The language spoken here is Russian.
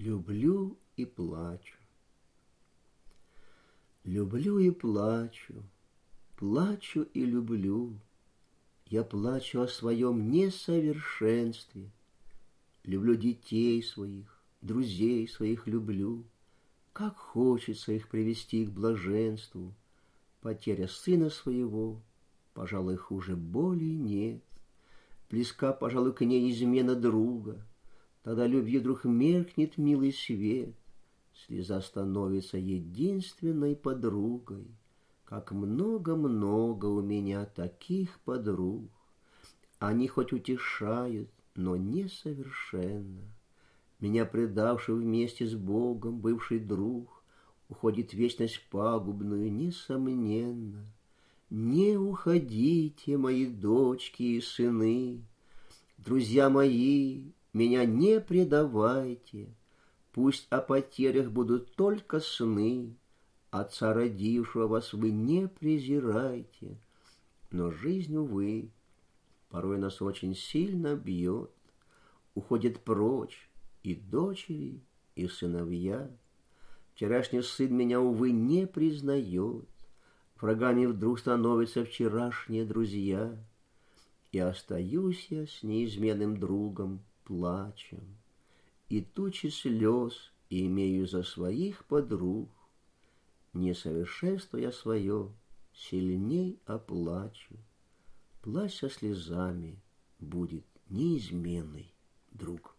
Люблю и плачу. Люблю и плачу, плачу и люблю. Я плачу о своем несовершенстве. Люблю детей своих, друзей своих люблю. Как хочется их привести к блаженству. Потеря сына своего, пожалуй, хуже боли нет. Близка, пожалуй, к ней измена друга. Тогда любви вдруг меркнет милый свет. Слеза становится единственной подругой. Как много-много у меня таких подруг. Они хоть утешают, но несовершенно. Меня предавший вместе с Богом бывший друг уходит в вечность пагубную, несомненно. Не уходите, мои дочки и сыны, друзья мои, меня не предавайте. Пусть о потерях будут только сны, Отца родившего вас вы не презирайте. Но жизнь, увы, порой нас очень сильно бьет. Уходят прочь и дочери, и сыновья. Вчерашний сын меня, увы, не признает. Врагами вдруг становятся вчерашние друзья. И остаюсь я с неизменным другом плачем. И тучи слез имею за своих подруг. Несовершенство я свое сильней оплачу. Плачь со слезами будет неизменный друг.